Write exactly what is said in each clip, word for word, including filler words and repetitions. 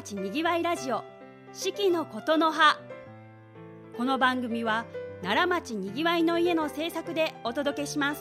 町にぎわいラジオ四季のことの葉。この番組は奈良町にぎわいの家の制作でお届けします。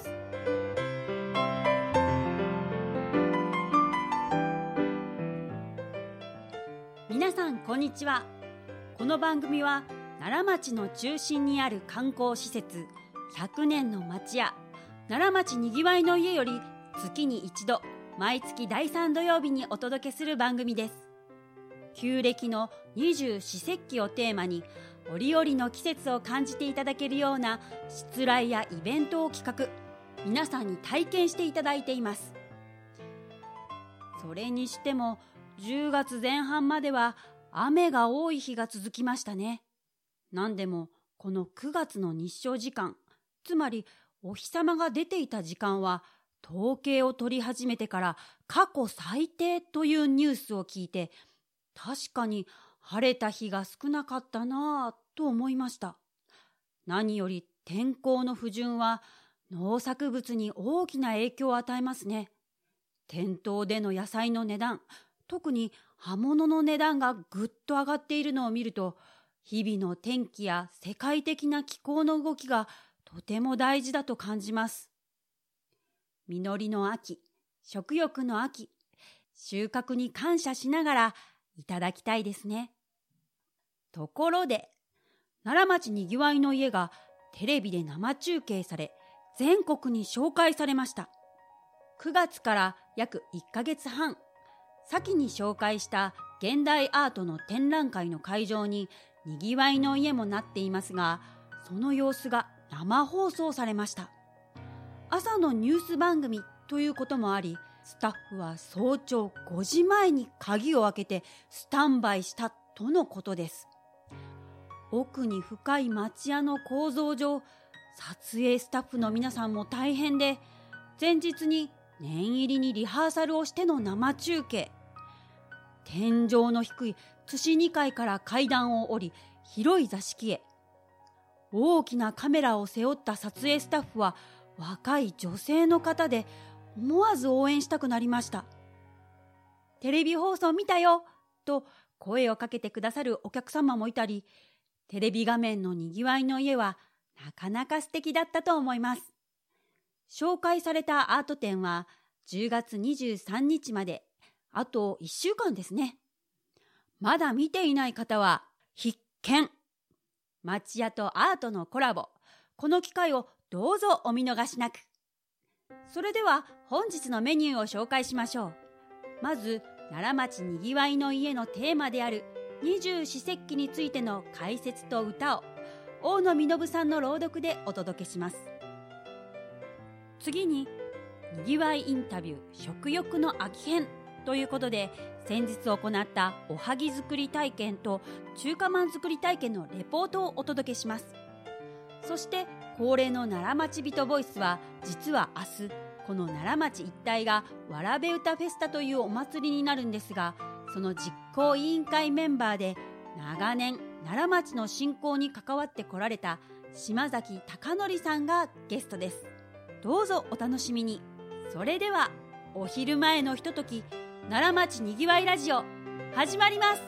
皆さんこんにちは。この番組は奈良町の中心にある観光施設ひゃくねんの町や奈良町にぎわいの家より月に一度毎月だいさん土曜日にお届けする番組です。旧暦の二十四節気をテーマに折々の季節を感じていただけるようなしつらいやイベントを企画、皆さんに体験していただいています。それにしてもじゅうがつぜん半までは雨が多い日が続きましたね。なんでもこのくがつの日照時間、つまりお日様が出ていた時間は統計を取り始めてから過去最低というニュースを聞いて、確かに晴れた日が少なかったなぁと思いました。何より天候の不順は農作物に大きな影響を与えますね。店頭での野菜の値段、特に葉物の値段がぐっと上がっているのを見ると、日々の天気や世界的な気候の動きがとても大事だと感じます。実りの秋、食欲の秋、収穫に感謝しながらいただきたいですね。ところで、奈良町にぎわいの家がテレビで生中継され、全国に紹介されました。くがつから約いっかげつはん、先に紹介した現代アートの展覧会の会場ににぎわいの家もなっていますが、その様子が生放送されました。朝のニュース番組ということもあり、スタッフは早朝ごじまえに鍵を開けてスタンバイしたとのことです。奥に深い町屋の構造上、撮影スタッフの皆さんも大変で、前日に念入りにリハーサルをしての生中継。天井の低い津市にかいから階段を降り、広い座敷へ。大きなカメラを背負った撮影スタッフは若い女性の方で、思わず応援したくなりました。テレビ放送見たよと声をかけてくださるお客様もいたり、テレビ画面のにぎわいの家はなかなか素敵だったと思います。紹介されたアート展はじゅうがつにじゅうさんにちまで、あといっしゅうかんですね。まだ見ていない方は必見。町屋とアートのコラボ、この機会をどうぞお見逃しなく。それでは本日のメニューを紹介しましょう。まず奈良町にぎわいの家のテーマである二十四節気についての解説と歌を大野実さんの朗読でお届けします。次ににぎわいインタビュー食欲の秋編ということで、先日行ったおはぎ作り体験と中華まん作り体験のレポートをお届けします。そして恒例の奈良町人ボイスは、実は明日この奈良町一帯がわらべ歌フェスタというお祭りになるんですが、その実行委員会メンバーで長年奈良町の振興に関わってこられた島崎貴則さんがゲストです。どうぞお楽しみに。それではお昼前のひととき、奈良町にぎわいラジオ始まります。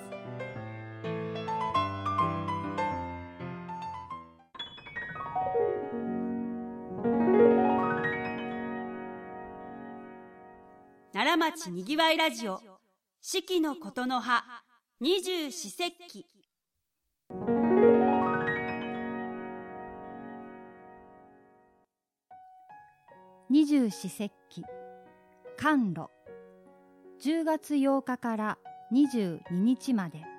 奈良町にぎわいラジオ四季のことの葉二十四節気。 二十四節気、寒露。じゅうがつようかからにじゅうににちまで。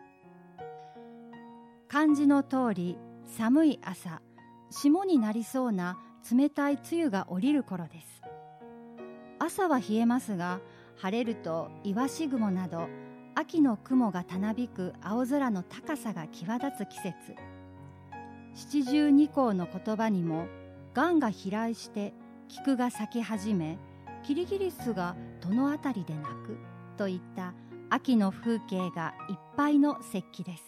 漢字の通り、寒い朝、霜になりそうな冷たい梅雨が降りる頃です。朝は冷えますが、晴れるとイワシ雲など秋の雲がたなびく青空の高さが際立つ季節。七十二候の言葉にも、雁が飛来して菊が咲き始め、キリギリスがどのあたりで鳴くといった秋の風景がいっぱいの節気です。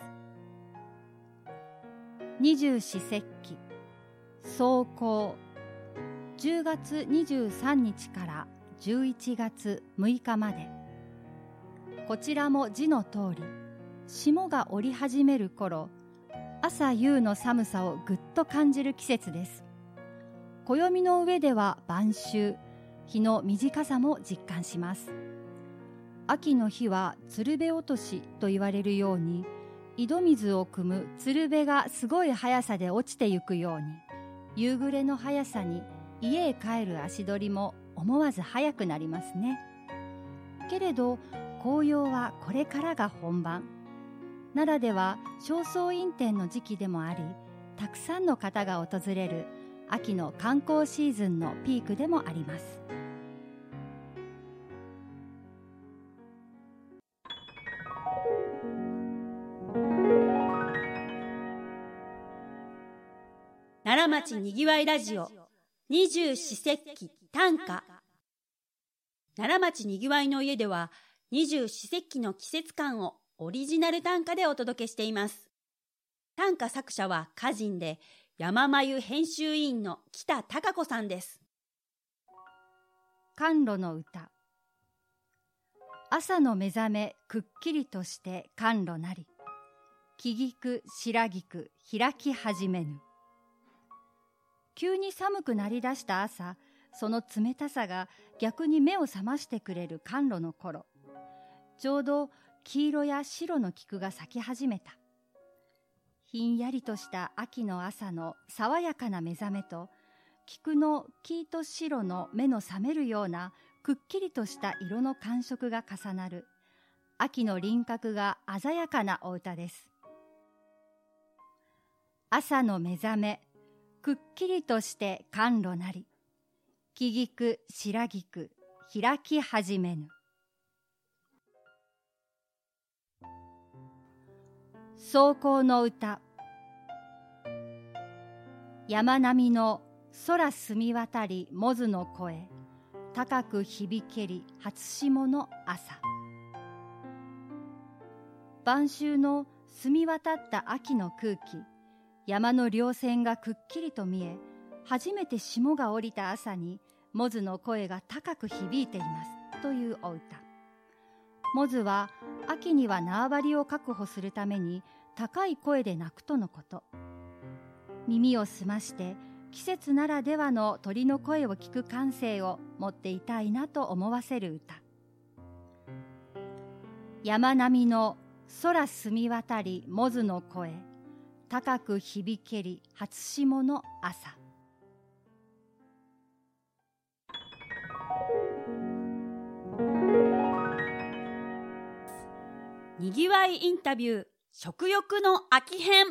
二十四節気、霜降。じゅうがつにじゅうさんにちからじゅういちがつむいかまで。こちらも字の通り、 霜が降り始める頃、朝夕の寒さをぐっと感じる季節です。暦の上では晩秋、日の短さも実感します。秋の日は鶴瓶落としと言われるように、井戸水を汲む鶴瓶がすごい速さで落ちてゆくように、夕暮れの速さに家へ帰る足取りも思わず速くなりますね。けれど紅葉はこれからが本番。奈良では正倉院展の時期でもあり、たくさんの方が訪れる秋の観光シーズンのピークでもあります。 奈良町にぎわいラジオ二十四節気短歌。奈良町にぎわいの家では二十四節気の季節感をオリジナル短歌でお届けしています。短歌作者は歌人で山眉編集委員の北孝子さんです。 甘露の歌。朝の目覚めくっきりとして甘露なり、木菊白菊開き始めぬ。急に寒くなりだした朝、その冷たさが逆に目を覚ましてくれる甘露の頃、ちょうど黄色や白の菊が咲き始めた。ひんやりとした秋の朝の爽やかな目覚めと、菊の黄と白の目の覚めるようなくっきりとした色の感触が重なる、秋の輪郭が鮮やかなお歌です。朝の目覚めくっきりとして甘露なり、木菊白菊開き始めぬ。霜降の歌。山並みの空澄み渡りモズの声、高く響けり初霜の朝。晩秋の澄み渡った秋の空気、山の稜線がくっきりと見え、初めて霜が降りた朝にモズの声が高く響いていますというお歌。モズは秋には縄張りを確保するために高い声で鳴くとのこと。耳を澄まして季節ならではの鳥の声を聞く感性を持っていたいなと思わせる歌。山並みの空澄み渡りモズの声、高く響けり初霜の朝。 にぎわいインタビュー食欲の秋編。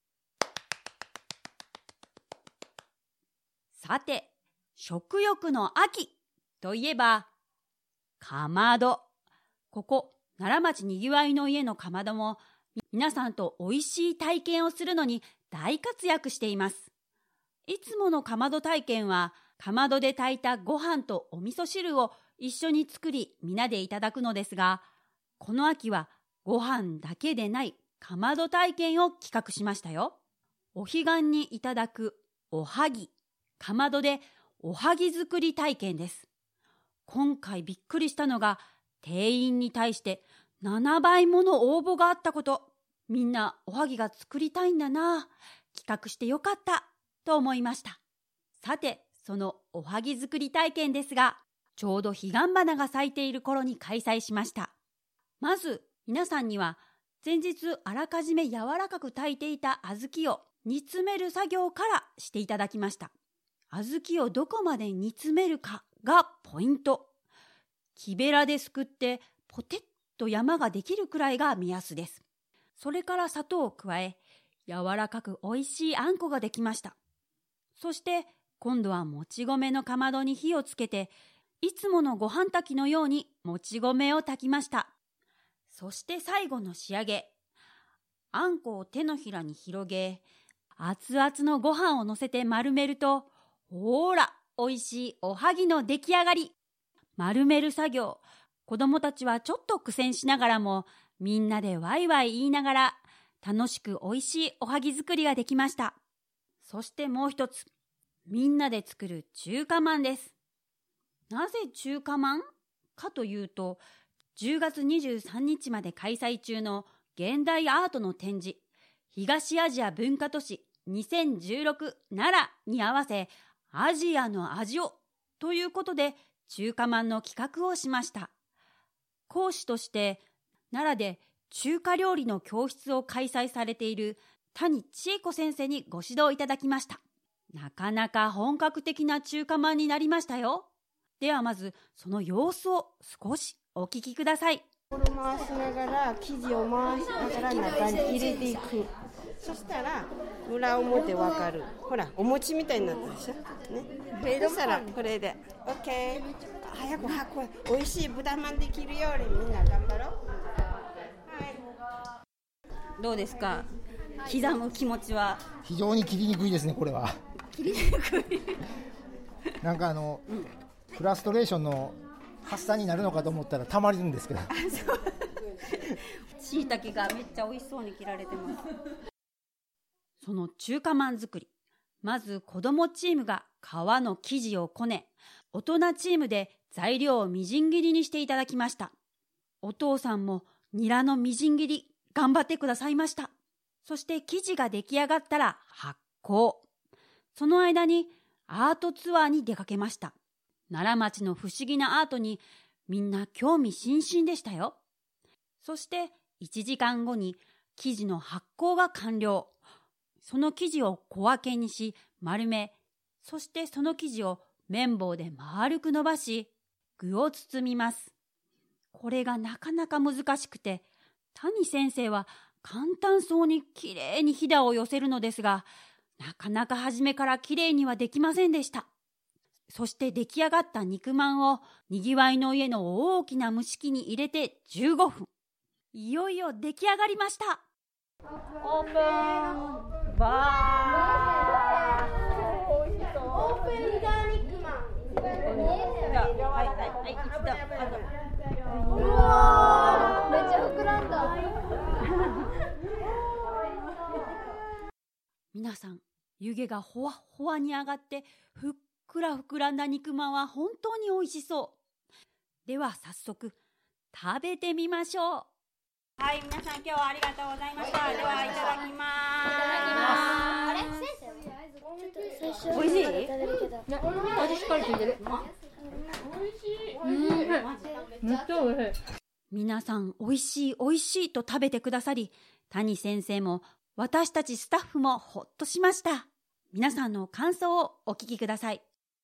さて、食欲の秋といえばかまど。ここ奈良町にぎわいの家のかまども皆さんとおいしい体験をするのに大活躍しています。いつものかまど体験はかまどで炊いたご飯とお味噌汁を一緒に作り皆でいただくのですが、この秋はご飯だけでないかまど体験を企画しましたよ。お彼岸にいただくおはぎ、かまどでおはぎ作り体験です。今回びっくりしたのが定員に対してななばいもの応募があったこと。みんなおはぎが作りたいんだな、企画してよかったと思いました。さて、そのおはぎ作り体験ですが、ちょうど彼岸花が咲いている頃に開催しました。まず皆さんには前日あらかじめ柔らかく炊いていた小豆を煮詰める作業からしていただきました。小豆をどこまで煮詰めるかがポイント。木べらですくってポテッと山ができるくらいが目安です。それから砂糖を加え、柔らかくおいしいあんこができました。そして今度はもち米のかまどに火をつけて、いつものご飯炊きのようにもち米を炊きました。そして最後の仕上げ、あんこを手のひらに広げ、熱々のご飯を乗せて丸めると、ほーら、おいしいおはぎの出来上がり。丸める作業、子供たちはちょっと苦戦しながらも、みんなでワイワイ言いながら、楽しくおいしいおはぎ作りができました。そしてもう一つ、みんなで作る中華まんです。なぜ中華まんかというと、じゅうがつにじゅうさんにちまで開催中の現代アートの展示、東アジア文化都市にせんじゅうろく奈良に合わせ、アジアの味をということで中華まんの企画をしました。講師として奈良で中華料理の教室を開催されている谷千恵子先生にご指導いただきました。なかなか本格的な中華まんになりましたよ。ではまずその様子を少しお聞きください。 これ回しながら生地を回しながら中に入れていく。そしたら裏表わかる。ほらお餅みたいになったでしょ、ね、そしたらこれで OK。 早く早くおいしい豚まんできるようにみんな頑張ろう。 はい、どうですか、刻む気持ちは。 非常に切りにくいですね。これは切りにくいなんかあの、うん、フラストレーションの発散になるのかと思ったらたまるんですけどしいたけがめっちゃ美味しそうに切られてます。その中華まん作り、まず子どもチームが皮の生地をこね、大人チームで材料をみじん切りにしていただきました。お父さんもニラのみじん切り頑張ってくださいました。そして生地が出来上がったら発酵。その間にアートツアーに出かけました。奈良町の不思議なアートにみんな興味津々でしたよ。そしていちじかんごに生地の発酵が完了。その生地を小分けにし丸め、そしてその生地を綿棒で丸く伸ばし具を包みます。これがなかなか難しくて、谷先生は簡単そうにきれいにひだを寄せるのですが、なかなか初めからきれいにはできませんでした。そして出来上がった肉まんをにぎわいの家の大きな蒸し器に入れてじゅうごふん。いよいよ出来上がりました。オープンバーオープンだ肉まん。はいはいはい、一度あとうわー、めっちゃ膨らんだ皆さん、湯気がほわほわに上がってふっふくら膨らんだ肉まんは本当に美味しそう。では早速食べてみましょう。はい、皆さん今日はありがとうございました。はい、ではいただきます。いただきます。あれ？おいしい？味しっかりついてる。おいしい。うん、めっちゃおいしい。皆さんおいしいおいしいと食べてくださり、谷先生も私たちスタッフもほっとしました。皆さんの感想をお聞きください。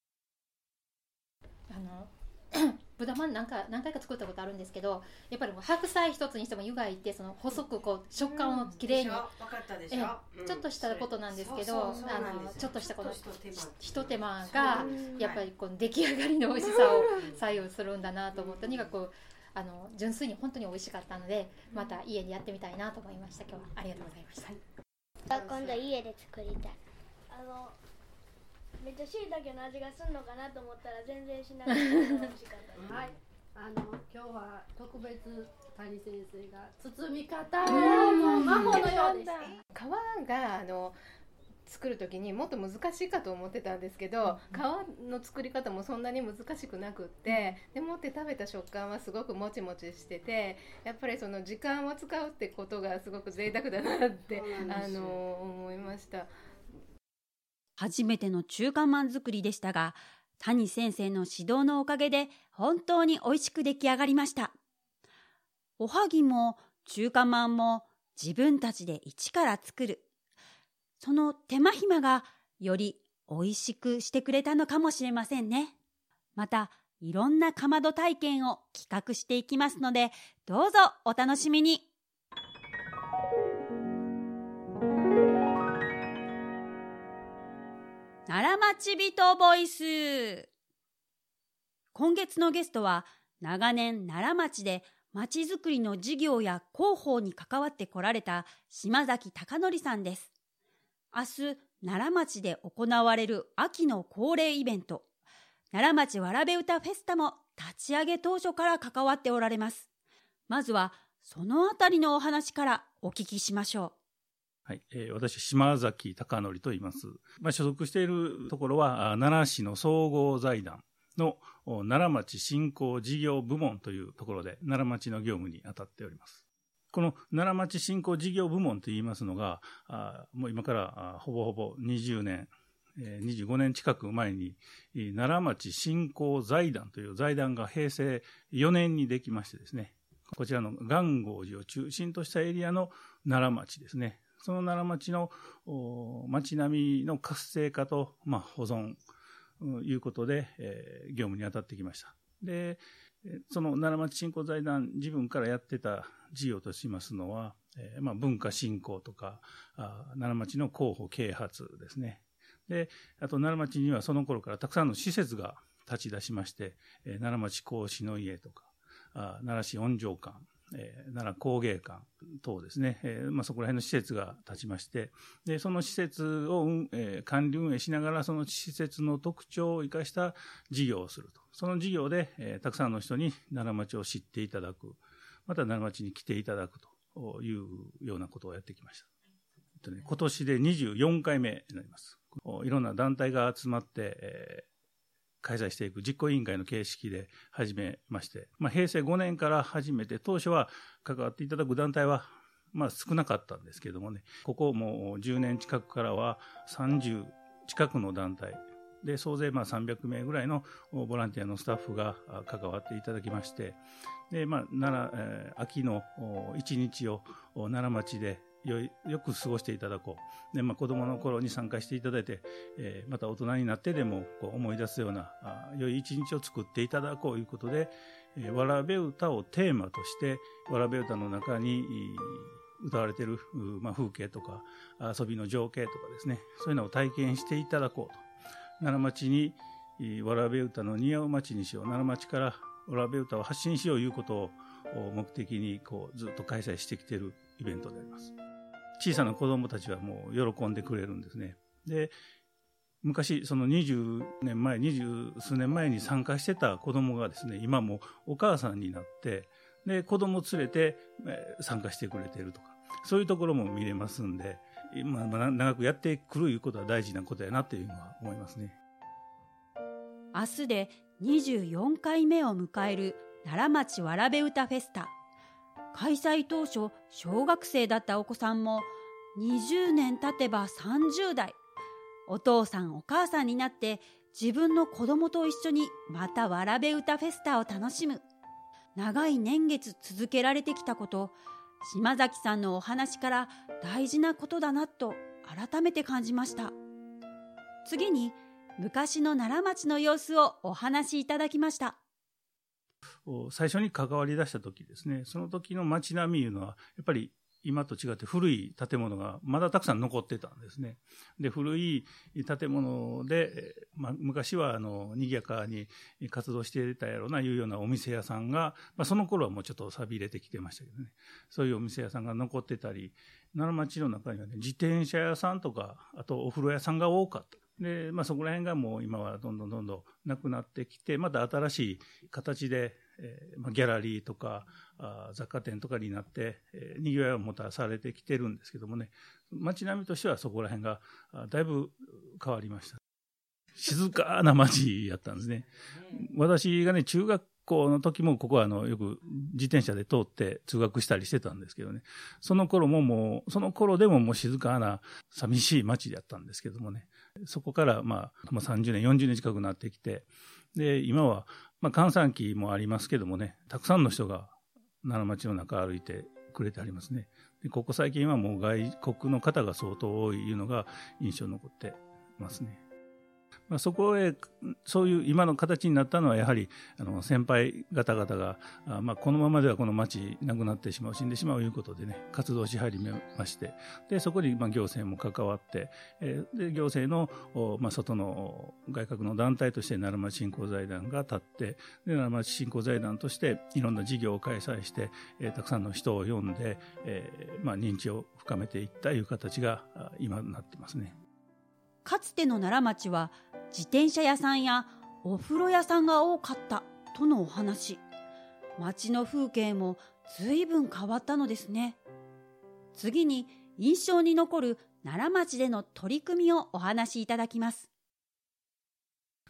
あの豚まん何回、何回か作ったことあるんですけど、やっぱりもう白菜一つにしても湯がいて、その細くこう食感をきれいに、えちょっとしたことなんですけど、あのちょっとしたこのひと手間がやっぱりこう出来上がりの美味しさを左右するんだなと思ったにがこうあの純粋に本当に美味しかったので、また家でやってみたいなと思いました。今日はありがとうございました。 今度家で作りたい。あのめっちゃ椎茸の味がするのかなと思ったら全然しなくて美味しかったです。はい、 あの今日は特別谷先生が包み方を魔法のようでした。 皮があの作る時にもっと難しいかと思ってたんですけど、うん、皮の作り方もそんなに難しくなくって、うん、でもって食べた食感はすごくもちもちしてて、やっぱりその時間を使うってことがすごく贅沢だなってあの思いました。 初めての中華まん作りでしたが、谷先生の指導のおかげで本当に美味しく出来上がりました。おはぎも中華まんも自分たちで一から作る、その手間暇がより美味しくしてくれたのかもしれませんね。またいろんなかまど体験を企画していきますので、どうぞお楽しみに。奈良町人ボイス。今月のゲストは長年奈良町でまちづくりの事業や広報に関わってこられた島崎貴則さんです。明日奈良町で行われる秋の恒例イベント、奈良町わらべ歌フェスタも立ち上げ当初から関わっておられます。まずはそのあたりのお話からお聞きしましょう。 はい、えー、私島崎貴則と言います。まあ、所属しているところは奈良市の総合財団の奈良町振興事業部門というところで奈良町の業務に当たっております。 この奈良町振興事業部門といいますのが、あもう今からほぼほぼにじゅうねん、えー、にじゅうごねん近く前に、奈良町振興財団という財団が平成よねんにできましてですね、こちらの元郷寺を中心としたエリアの奈良町ですね。その奈良町の町並みの活性化と、まあ、保存ということで、えー、業務に当たってきました。で、その奈良町振興財団自分からやってた事業としますのは、えーまあ、文化振興とかあ奈良町の広報啓発ですね。で、あと奈良町にはその頃からたくさんの施設が立ち出しまして、えー、奈良町孔子の家とかあ奈良市音情館、えー、奈良工芸館等ですね、えーまあ、そこら辺の施設が立ちまして、でその施設を、えー、管理運営しながらその施設の特徴を生かした事業をすると。その事業で、えー、たくさんの人に奈良町を知っていただく、また奈良町に来ていただくというようなことをやってきました。えっとね、今年でにじゅうよんかいめになります。いろんな団体が集まって、えー開催していく実行委員会の形式で始めまして、まあ、平成ごねんから始めて、当初は関わっていただく団体はまあ少なかったんですけどもね、ここもうじゅうねん近くからはさんじゅう近くの団体で、総勢まあさんびゃくめいぐらいのボランティアのスタッフが関わっていただきまして、で、まあ、奈良、えー、秋の一日を奈良町でよ, よく過ごしていただこう。で、まあ、子供の頃に参加していただいて、えー、また大人になってでもこう思い出すようなあ良い一日を作っていただこうということで、えー、わらべ歌をテーマとして、わらべ歌の中に歌われている、まあ、風景とか遊びの情景とかですね、そういうのを体験していただこうと。奈良町にわらべ歌の似合う町にしよう。奈良町からわらべ歌を発信しようということを目的にこうずっと開催してきているイベントであります。小さな子供たちはもう喜んでくれるんですね。で、昔そのにじゅうねんまえ、にじゅうすうねんまえに参加してた子供がですね、今もお母さんになって、で、子供を連れて参加してくれているとか、そういうところも見れますんで、まあ、長くやってくるいうことは大事なことやなというのは思いますね。 明日でにじゅうよんかいめを迎える奈良町わらべ歌フェスタ。開催当初小学生だったお子さんもにじゅうねん経てばさんじゅうだい、お父さんお母さんになって自分の子供と一緒にまたわらべ歌フェスタを楽しむ。長い年月続けられてきたこと、島崎さんのお話から大事なことだなと改めて感じました。次に昔の奈良町の様子をお話しいただきました。 最初に関わり出した時ですね、その時の街並みいうのはやっぱり今と違って古い建物がまだたくさん残ってたんですね。で、古い建物で、まあ、昔はあの賑やかに活動していたやろうないうようなお店屋さんが、まあ、その頃はもうちょっと寂れてきてましたけどね、そういうお店屋さんが残ってたり、奈良町の中にはね、自転車屋さんとか、あとお風呂屋さんが多かった。で、まあ、そこら辺がもう今はどんどんどんどんなくなってきて、また新しい形で、えーまあ、ギャラリーとかあ雑貨店とかになって、えー、にぎわいをもたらされてきてるんですけどもね、街並みとしてはそこら辺がだいぶ変わりました。静かな街やったんですね。私がね、中学校の時もここはあのよく自転車で通って通学したりしてたんですけどね、その頃ももうその頃でももう静かな寂しい街だったんですけどもね、そこからまあさんじゅうねんよんじゅうねん近くなってきて、で今はまあ閑散期もありますけどもね、たくさんの人が奈良町の中歩いてくれてありますね。でここ最近はもう外国の方が相当多いいうのが印象に残ってますね。まあ、そこへそういう今の形になったのはやはりあの先輩方々があ、まあ、このままではこの町なくなってしまう、死んでしまうということでね、活動し始めまして、でそこにまあ行政も関わって、えー、で行政の、まあ、外の外郭の団体として奈良町振興財団が立って、で奈良町振興財団としていろんな事業を開催して、えー、たくさんの人を呼んで、えーまあ、認知を深めていったという形が今になってますね。 かつての奈良町は自転車屋さんやお風呂屋さんが多かったとのお話。町の風景も随分変わったのですね。次に印象に残る奈良町での取り組みをお話しいただきます。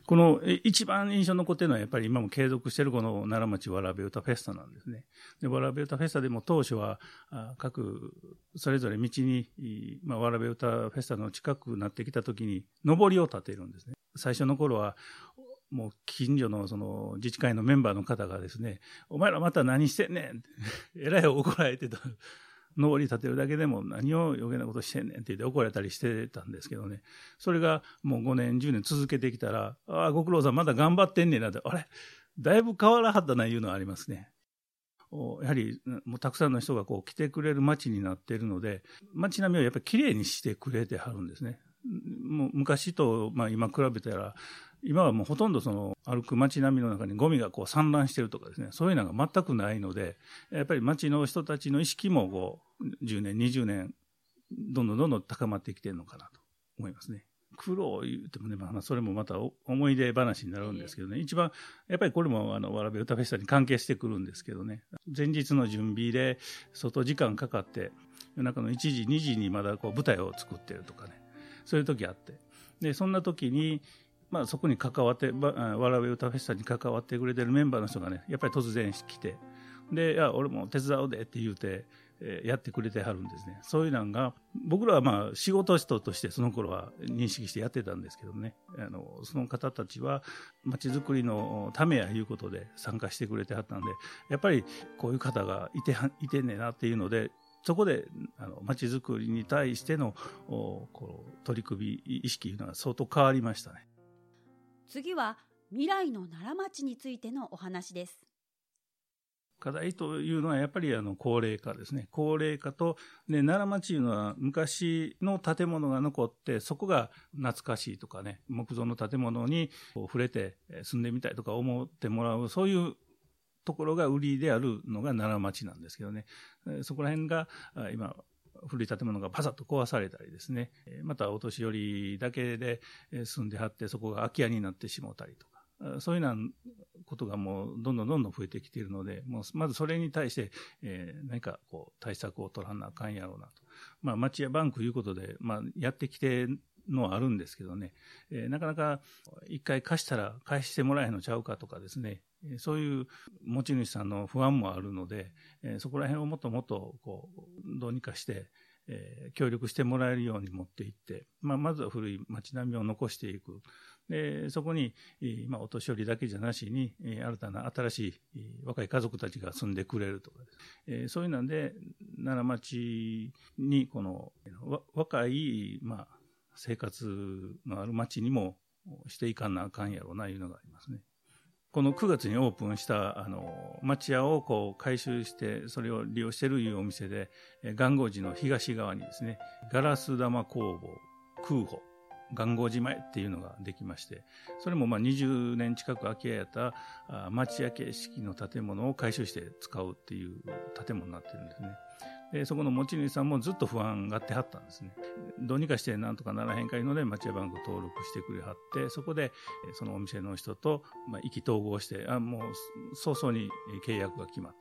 この一番印象に残っているのはやっぱり今も継続しているこの奈良町わらべ歌フェスタなんですね。で、わらべ歌フェスタでも当初は各それぞれ道に、まあ、わらべ歌フェスタの近くなってきた時に上りを立てるんですね。最初の頃はもう近所のその自治会のメンバーの方がですね、お前らまた何してんねんってえらい怒られてた。上り立てるだけでも何を余計なことしてんねんって言って怒られたりしてたんですけどね。それがもうごねん、じゅうねん続けてきたら、ああ、ご苦労さんまだ頑張ってんねんなって、あれだいぶ変わらはったないうのはありますね。やはりもうたくさんの人がこう来てくれる街になっているので、街並みをやっぱりきれいにしてくれてはるんですね。もう昔と、まあ、今比べたら、今はもうほとんどその歩く街並みの中にゴミがこう散乱しているとかですね、そういうのが全くないので、やっぱり街の人たちの意識もこうじゅうねん、にじゅうねん、どんどんどんどん高まってきているのかなと思いますね。苦労を言ってもね、まあ、それもまた思い出話になるんですけどね、一番やっぱりこれもあのわらべ歌フェスタに関係してくるんですけどね、前日の準備で相当時間かかって夜中のいちじ、にじにまだこう舞台を作ってるとかね、そういう時あって、でそんな時にまあ、そこに関わって、わらべ歌フェスタに関わってくれてるメンバーの人がね、やっぱり突然来て、で、いや、俺も手伝おうでって言うて、えー、やってくれてはるんですね。そういうのが、僕らはまあ、仕事人としてその頃は認識してやってたんですけどね、あの、その方たちは、街づくりのためやいうことで参加してくれてはったんで、やっぱりこういう方がいては、いてんねんなっていうので、そこであの街づくりに対してのこう取り組み意識というのが相当変わりましたね。 次は未来の奈良町についてのお話です。 課題というのはやっぱりあの高齢化ですね。高齢化と、で奈良町というのは昔の建物が残って、そこが懐かしいとかね、木造の建物に触れて住んでみたいとか思ってもらう、そういうところが売りであるのが奈良町なんですけどね。そこら辺が今、古い建物がパサッと壊されたりですね、またお年寄りだけで住んではってそこが空き家になってしもたりとか、そういうようなことがもうどんどんどんどん増えてきているので、もうまずそれに対して、えー、何かこう対策を取らなあかんやろうなと。まあ町屋バンクいうことで、まあやってきてのはあるんですけどね、えー、なかなか一回貸したら返してもらえへんのちゃうかとかですね、そういう持ち主さんの不安もあるので、えー、そこら辺をもっともっとこうどうにかして、えー、協力してもらえるように持っていって、まあ、まずは古い街並みを残していく。でそこに、まあ、お年寄りだけじゃなしに、新たな新しい若い家族たちが住んでくれるとかです、えー、そういうので奈良町にこの若い、まあ、生活のある町にもしていかなあかんやろうないうのがありますね。このくがつにオープンしたあの町屋をこう改修してそれを利用しているいうお店で、元号寺の東側にですね、ガラス玉工房空保元号寺前っていうのができまして、それもまあにじゅうねん近く空き家やった町屋形式の建物を改修して使うっていう建物になってるんですね。でそこの持ち主さんもずっと不安がってはったんですね。どうにかしてなんとかならへんかいうので町屋バンク登録してくれはって、そこでそのお店の人とまあ意気投合して、あもう早々に契約が決まった。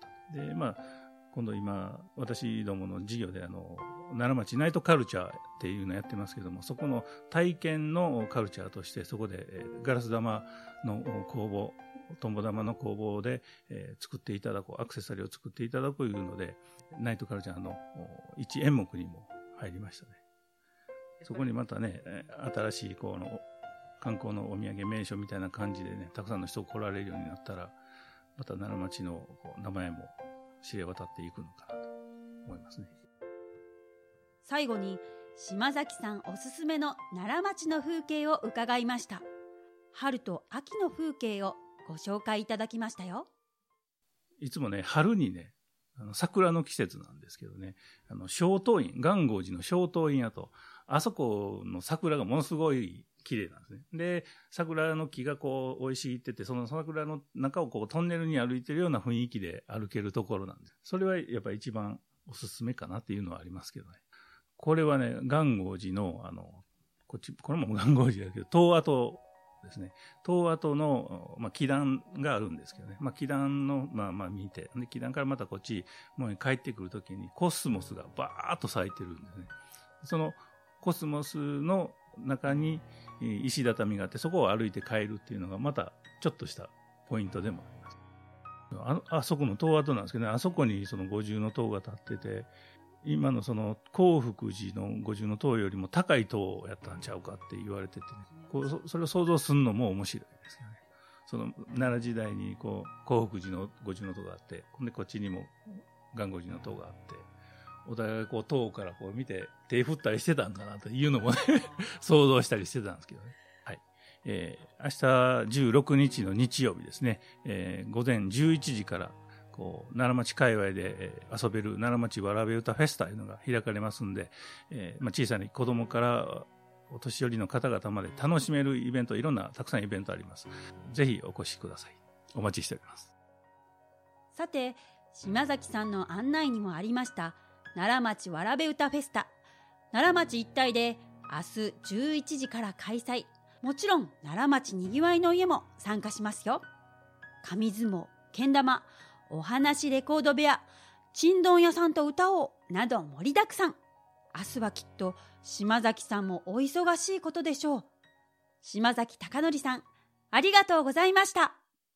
でまあ今度今私どもの事業であの奈良町ナイトカルチャーっていうのをやってますけども、そこの体験のカルチャーとしてそこでガラス玉の工房、トンボ玉の工房で、えー、作っていただこうアクセサリーを作っていただくというので、ナイトカルチャーの一演目にも入りましたね。そこにまたね、新しいこの観光のお土産名所みたいな感じでね、たくさんの人が来られるようになったら、また奈良町のこう名前も知れ渡っていくのかなと思いますね。 最後に島崎さんおすすめの奈良町の風景を伺いました。春と秋の風景をご紹介いただきましたよ。 いつもね、春にね、あの桜の季節なんですけどね、あの松濤院、元号寺の松濤院跡、あそこの桜がものすごい綺麗なんですね。で、桜の木がこう生い茂ってて、その桜の中をこうトンネルに歩いてるような雰囲気で歩けるところなんです。それはやっぱり一番おすすめかなっていうのはありますけどね。これはね、元号寺のあのこっちこれも元号寺だけど、東跡ですね。東跡の、まあ、基壇があるんですけどね。まあ、基壇の、まあまあ見て、で、基壇からまたこっち、もう帰ってくるときにコスモスがバーッと咲いてるんですね。そのコスモスの中に、 石畳があって、そこを歩いて帰るっていうのがまたちょっとしたポイントでもあります。あの、あそこの塔跡なんですけどね、あそこにその五重塔が立ってて、今のその興福寺の五重塔よりも高い塔やったんちゃうかって言われててね、こう そ, それを想像するのも面白いですよね。その奈良時代にこう興福寺の五重塔があって、でこっちにも元興寺の塔があって、お互いこう塔からこう見て手振ったりしてたんかなというのもね想像したりしてたんですけどね。はい。えー、明日じゅうろくにちの日曜日ですね、えー、午前じゅういちじからこう奈良町界隈で遊べる奈良町わらべ歌フェスタというのが開かれますんで、えーまあ、小さな子供からお年寄りの方々まで楽しめるイベント、いろんなたくさんイベントあります。ぜひお越しください。お待ちしております。 さて、島崎さんの案内にもありました奈良町わらべ歌フェスタ、奈良町一帯で明日じゅういちじから開催。もちろん奈良町にぎわいの家も参加しますよ。紙相撲、けん玉、お話レコード部屋、ちんどん屋さんと歌おうなど盛りだくさん。明日はきっと島崎さんもお忙しいことでしょう。島崎貴則さん、ありがとうございました。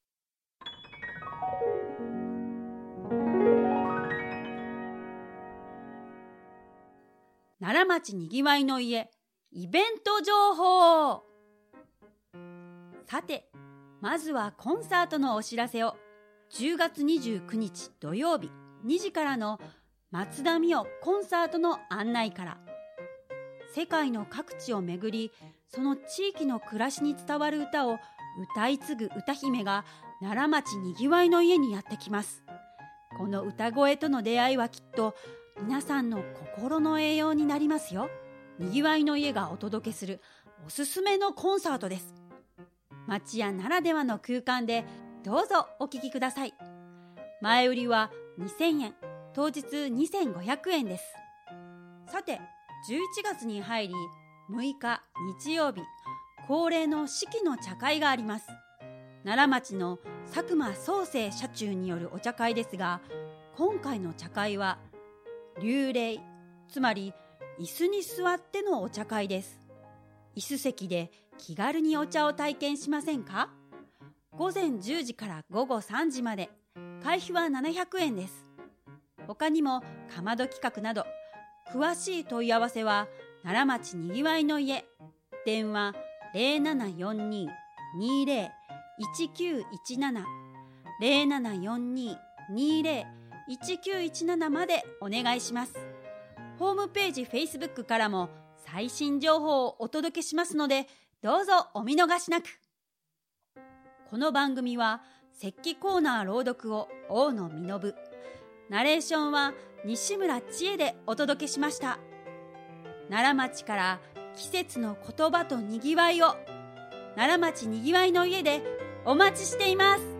奈良町にぎわいの家イベント情報。さて、まずはコンサートのお知らせを。じゅうがつにじゅうくにち土曜日にじからの松田美代コンサートの案内から。世界の各地を巡り、その地域の暮らしに伝わる歌を歌い継ぐ歌姫が奈良町にぎわいの家にやってきます。この歌声との出会いはきっと皆さんの心の栄養になりますよ。にぎわいの家がお届けするおすすめのコンサートです。町屋ならではの空間でどうぞお聴きください。前売りはにせんえん、当日にせんごひゃくえんです。さて、じゅういちがつに入りむいか日曜日、恒例の四季の茶会があります。奈良町の佐久間宗生社中によるお茶会ですが、今回の茶会は立礼、つまり椅子に座ってのお茶会です。椅子席で気軽にお茶を体験しませんか？ごぜんじゅうじからごごさんじまで、会費はななひゃくえんです。他にもかまど企画など、詳しい問い合わせは奈良町にぎわいの家、電話 ゼロななよんに にゼロ いちきゅういちなな ゼロななよんに にゼロ いちきゅういちななまでお願いします。ホームページ Facebook からも最新情報をお届けしますので、どうぞお見逃しなく。この番組は説記コーナー朗読を大野実、ナレーションは西村千恵でお届けしました。奈良町から季節の言葉とにぎわいを、奈良町にぎわいの家でお待ちしています。